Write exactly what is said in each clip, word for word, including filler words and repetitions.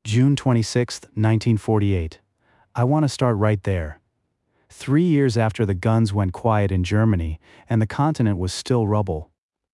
June twenty-sixth, nineteen forty-eight. I want to start right there. Three years after the guns went quiet in Germany, and the continent was still rubble.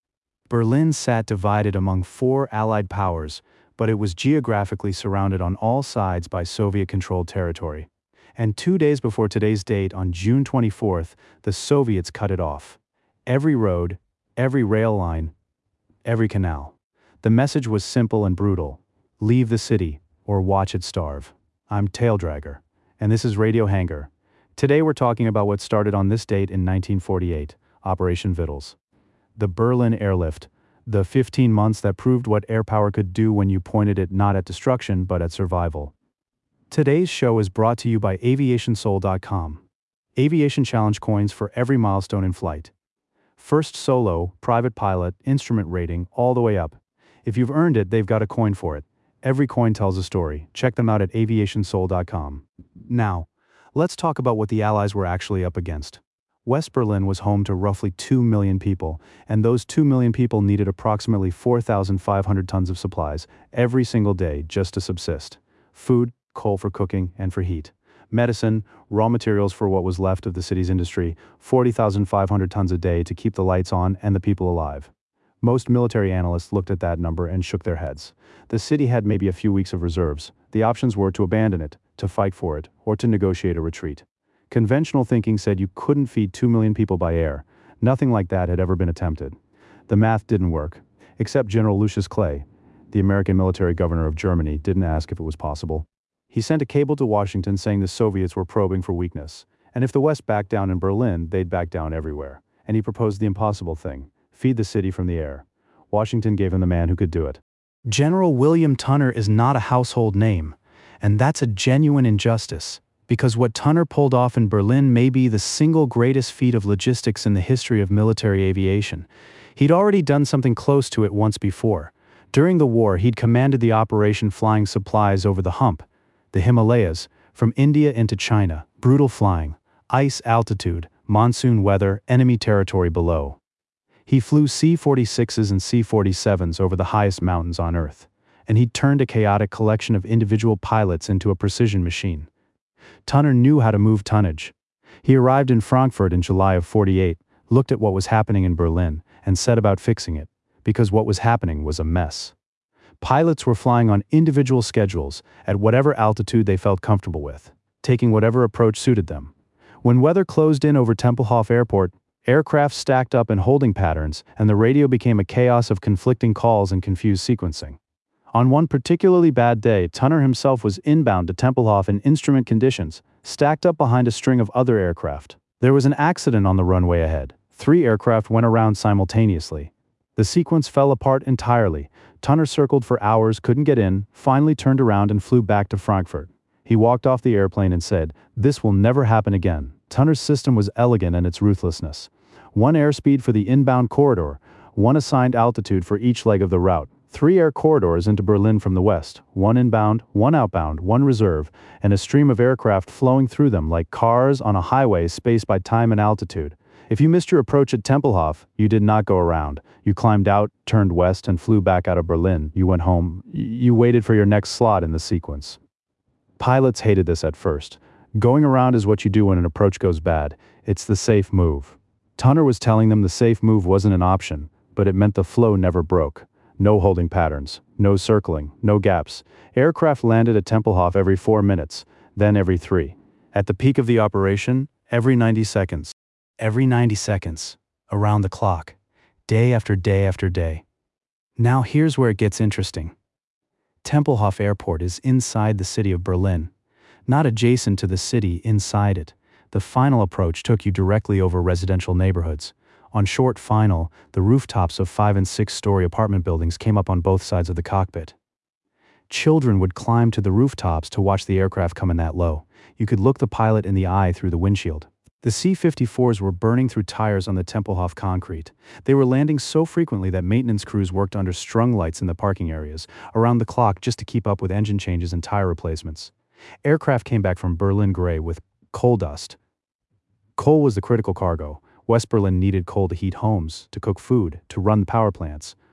Berlin sat divided among four Allied powers, but it was geographically surrounded on all sides by Soviet-controlled territory. And two days before today's date, on June twenty-fourth, the Soviets cut it off. Every road, every rail line, every canal. The message was simple and brutal. Leave the city, or watch it starve. I'm Taildragger, and this is Radio Hanger. Today we're talking about what started on this date in nineteen forty-eight, Operation Vittles. The Berlin Airlift, the fifteen months that proved what air power could do when you pointed it not at destruction but at survival. Today's show is brought to you by aviation soul dot com. Aviation Challenge coins for every milestone in flight. First solo, private pilot, instrument rating, all the way up. If you've earned it, they've got a coin for it. Every coin tells a story. Check them out at aviation soul dot com. Now, let's talk about what the Allies were actually up against. West Berlin was home to roughly two million people, and those two million people needed approximately four thousand five hundred tons of supplies every single day just to subsist. Food, coal for cooking and for heat. Medicine, raw materials for what was left of the city's industry, forty thousand five hundred tons a day to keep the lights on and the people alive. Most military analysts looked at that number and shook their heads. The city had maybe a few weeks of reserves. The options were to abandon it, to fight for it, or to negotiate a retreat. Conventional thinking said you couldn't feed two million people by air. Nothing like that had ever been attempted. The math didn't work, except General Lucius Clay, the American military governor of Germany, didn't ask if it was possible. He sent a cable to Washington saying the Soviets were probing for weakness, and if the West backed down in Berlin, they'd back down everywhere. And he proposed the impossible thing: feed the city from the air. Washington gave him the man who could do it. General William Tunner is not a household name, and that's a genuine injustice, because what Tunner pulled off in Berlin may be the single greatest feat of logistics in the history of military aviation. He'd already done something close to it once before. During the war, he'd commanded the operation flying supplies over the hump, the Himalayas, from India into China, brutal flying, ice altitude, monsoon weather, enemy territory below. He flew C forty-sixes and C forty-sevens over the highest mountains on Earth, and he'd turned a chaotic collection of individual pilots into a precision machine. Tunner knew how to move tonnage. He arrived in Frankfurt in July of forty-eight, looked at what was happening in Berlin, and set about fixing it, because what was happening was a mess. Pilots were flying on individual schedules at whatever altitude they felt comfortable with, taking whatever approach suited them. When weather closed in over Tempelhof Airport, aircraft stacked up in holding patterns, and the radio became a chaos of conflicting calls and confused sequencing. On one particularly bad day, Tunner himself was inbound to Tempelhof in instrument conditions, stacked up behind a string of other aircraft. There was an accident on the runway ahead. Three aircraft went around simultaneously. The sequence fell apart entirely. Tunner circled for hours, couldn't get in, finally turned around and flew back to Frankfurt. He walked off the airplane and said, "This will never happen again." Tunner's system was elegant in its ruthlessness. One airspeed for the inbound corridor, one assigned altitude for each leg of the route, three air corridors into Berlin from the west, one inbound, one outbound, one reserve, and a stream of aircraft flowing through them like cars on a highway spaced by time and altitude. If you missed your approach at Tempelhof, you did not go around. You climbed out, turned west, and flew back out of Berlin. You went home. You waited for your next slot in the sequence. Pilots hated this at first. Going around is what you do when an approach goes bad. It's the safe move. Tunner was telling them the safe move wasn't an option, but it meant the flow never broke. No holding patterns, no circling, no gaps. Aircraft landed at Tempelhof every four minutes, then every three. At the peak of the operation, every ninety seconds. Every ninety seconds, around the clock, day after day after day. Now here's where it gets interesting. Tempelhof Airport is inside the city of Berlin, not adjacent to the city, inside it. The final approach took you directly over residential neighborhoods. On short final, the rooftops of five and six story apartment buildings came up on both sides of the cockpit. Children would climb to the rooftops to watch the aircraft come in that low. You could look the pilot in the eye through the windshield. The C fifty-fours were burning through tires on the Tempelhof concrete. They were landing so frequently that maintenance crews worked under strung lights in the parking areas, around the clock, just to keep up with engine changes and tire replacements. Aircraft came back from Berlin gray with coal dust. Coal was the critical cargo. West Berlin needed coal to heat homes, to cook food, to run the power plants.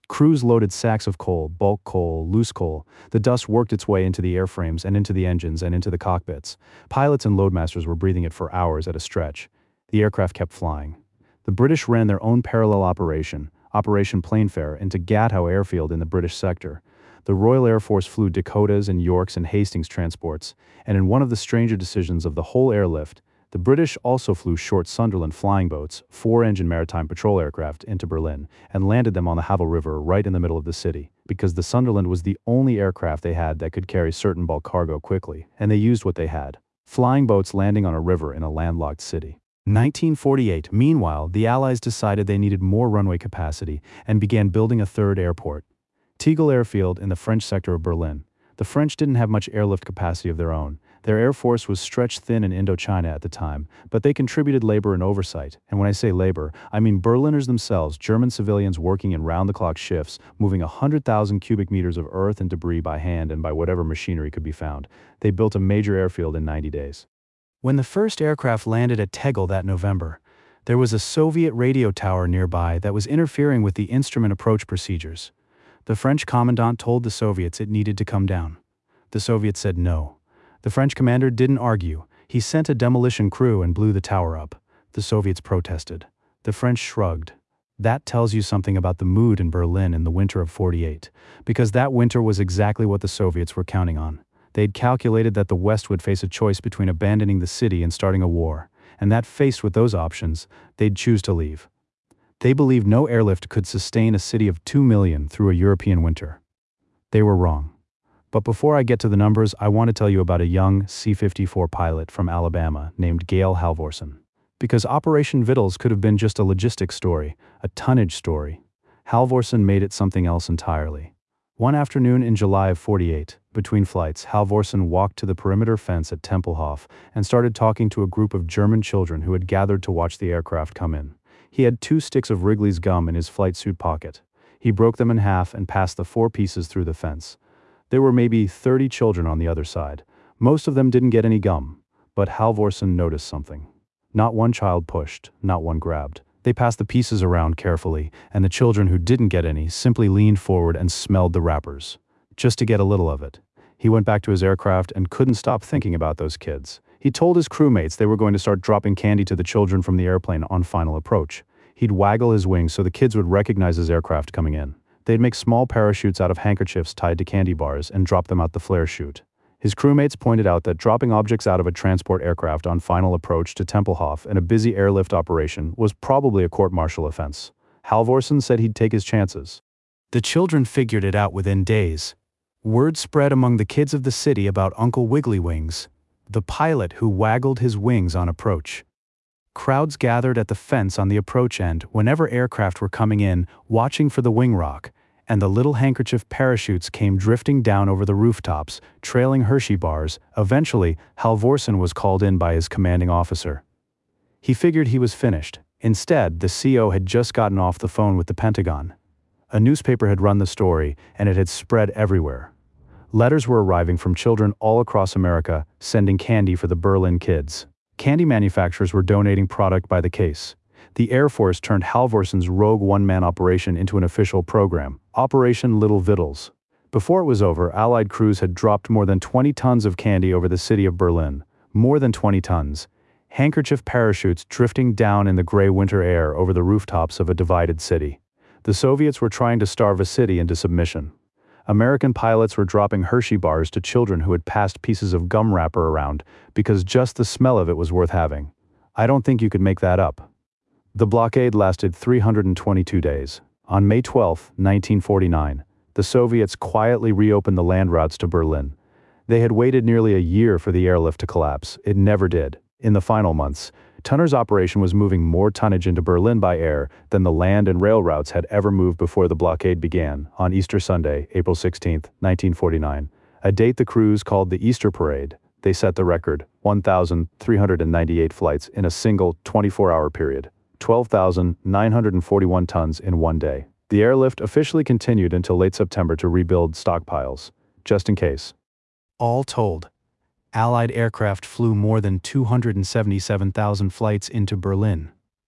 Crews loaded sacks of coal, bulk coal, loose coal. The dust worked its way into the airframes and into the engines and into the cockpits. Pilots and loadmasters were breathing it for hours at a stretch. The aircraft kept flying. The British ran their own parallel operation, Operation Plainfare, into Gatow Airfield in the British sector. The Royal Air Force flew Dakotas and Yorks and Hastings transports, and in one of the stranger decisions of the whole airlift, the British also flew short Sunderland flying boats, four-engine maritime patrol aircraft, into Berlin, and landed them on the Havel River right in the middle of the city, because the Sunderland was the only aircraft they had that could carry certain bulk cargo quickly, and they used what they had. Flying boats landing on a river in a landlocked city. nineteen forty-eight, meanwhile, the Allies decided they needed more runway capacity and began building a third airport. Tegel Airfield in the French sector of Berlin. The French didn't have much airlift capacity of their own. Their air force was stretched thin in Indochina at the time, but they contributed labor and oversight. And when I say labor, I mean Berliners themselves, German civilians working in round-the-clock shifts, moving one hundred thousand cubic meters of earth and debris by hand and by whatever machinery could be found. They built a major airfield in ninety days. When the first aircraft landed at Tegel that November, there was a Soviet radio tower nearby that was interfering with the instrument approach procedures. The French commandant told the Soviets it needed to come down. The Soviets said no. The French commander didn't argue. He sent a demolition crew and blew the tower up. The Soviets protested. The French shrugged. That tells you something about the mood in Berlin in the winter of forty-eight, because that winter was exactly what the Soviets were counting on. They'd calculated that the West would face a choice between abandoning the city and starting a war, and that faced with those options, they'd choose to leave. They believed no airlift could sustain a city of two million through a European winter. They were wrong. But before I get to the numbers, I want to tell you about a young C fifty-four pilot from Alabama named Gail Halvorson. Because Operation Vittles could have been just a logistics story, a tonnage story. Halvorson made it something else entirely. One afternoon in July of forty-eight, between flights, Halvorson walked to the perimeter fence at Tempelhof and started talking to a group of German children who had gathered to watch the aircraft come in. He had two sticks of Wrigley's gum in his flight suit pocket. He broke them in half and passed the four pieces through the fence. There were maybe thirty children on the other side. Most of them didn't get any gum, but Halvorson noticed something. Not one child pushed, not one grabbed. They passed the pieces around carefully, and the children who didn't get any simply leaned forward and smelled the wrappers, just to get a little of it. He went back to his aircraft and couldn't stop thinking about those kids. He told his crewmates they were going to start dropping candy to the children from the airplane on final approach. He'd waggle his wings so the kids would recognize his aircraft coming in. They'd make small parachutes out of handkerchiefs tied to candy bars and drop them out the flare chute. His crewmates pointed out that dropping objects out of a transport aircraft on final approach to Tempelhof in a busy airlift operation was probably a court-martial offense. Halvorson said he'd take his chances. The children figured it out within days. Word spread among the kids of the city about Uncle Wiggly Wings, the pilot who waggled his wings on approach. Crowds gathered at the fence on the approach end whenever aircraft were coming in, watching for the wing rock, and the little handkerchief parachutes came drifting down over the rooftops, trailing Hershey bars. Eventually, Halvorson was called in by his commanding officer. He figured he was finished. Instead, the C O had just gotten off the phone with the Pentagon. A newspaper had run the story, and it had spread everywhere. Letters were arriving from children all across America, sending candy for the Berlin kids. Candy manufacturers were donating product by the case. The Air Force turned Halvorson's rogue one-man operation into an official program, Operation Little Vittles. Before it was over, Allied crews had dropped more than twenty tons of candy over the city of Berlin. More than twenty tons. Handkerchief parachutes drifting down in the gray winter air over the rooftops of a divided city. The Soviets were trying to starve a city into submission. American pilots were dropping Hershey bars to children who had passed pieces of gum wrapper around because just the smell of it was worth having. I don't think you could make that up. The blockade lasted three hundred twenty-two days. On May twelfth, nineteen forty-nine, the Soviets quietly reopened the land routes to Berlin. They had waited nearly a year for the airlift to collapse. It never did. In the final months, Tunner's operation was moving more tonnage into Berlin by air than the land and rail routes had ever moved before the blockade began on Easter Sunday, April sixteenth, nineteen forty-nine, a date the crews called the Easter Parade. They set the record, one thousand three hundred ninety-eight flights in a single twenty-four hour period, twelve thousand nine hundred forty-one tons in one day. The airlift officially continued until late September to rebuild stockpiles, just in case. All told, Allied aircraft flew more than two hundred seventy-seven thousand flights into Berlin.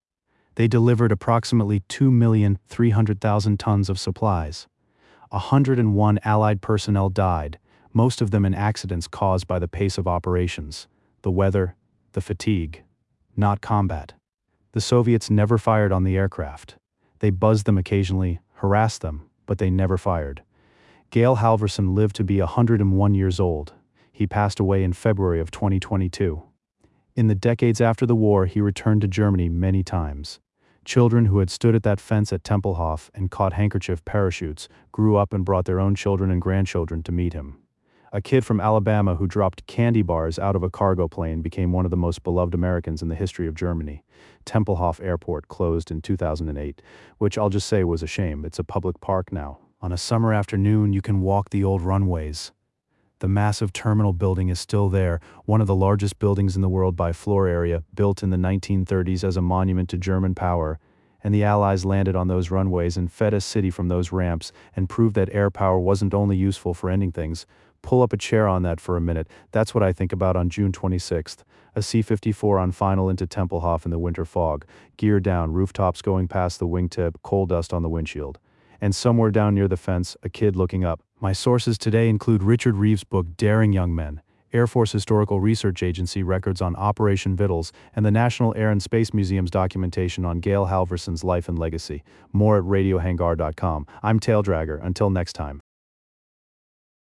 They delivered approximately two million three hundred thousand tons of supplies. one hundred one Allied personnel died, most of them in accidents caused by the pace of operations, the weather, the fatigue, not combat. The Soviets never fired on the aircraft. They buzzed them occasionally, harassed them, but they never fired. Gale Halvorsen lived to be one hundred one years old. He passed away in February of twenty twenty-two. In the decades after the war, he returned to Germany many times. Children who had stood at that fence at Tempelhof and caught handkerchief parachutes grew up and brought their own children and grandchildren to meet him. A kid from Alabama who dropped candy bars out of a cargo plane became one of the most beloved Americans in the history of Germany. Tempelhof Airport closed in two thousand eight, which I'll just say was a shame. It's a public park now. On a summer afternoon, you can walk the old runways. The massive terminal building is still there, one of the largest buildings in the world by floor area, built in the nineteen thirties as a monument to German power, and the Allies landed on those runways and fed a city from those ramps and proved that air power wasn't only useful for ending things. Pull up a chair on that for a minute. That's what I think about on June twenty-sixth. A C fifty-four on final into Tempelhof in the winter fog, gear down, rooftops going past the wingtip, coal dust on the windshield. And somewhere down near the fence, a kid looking up. My sources today include Richard Reeves' book Daring Young Men, Air Force Historical Research Agency records on Operation Vittles, and the National Air and Space Museum's documentation on Gale Halvorsen's life and legacy. More at radio hangar dot com. I'm Taildragger. Until next time.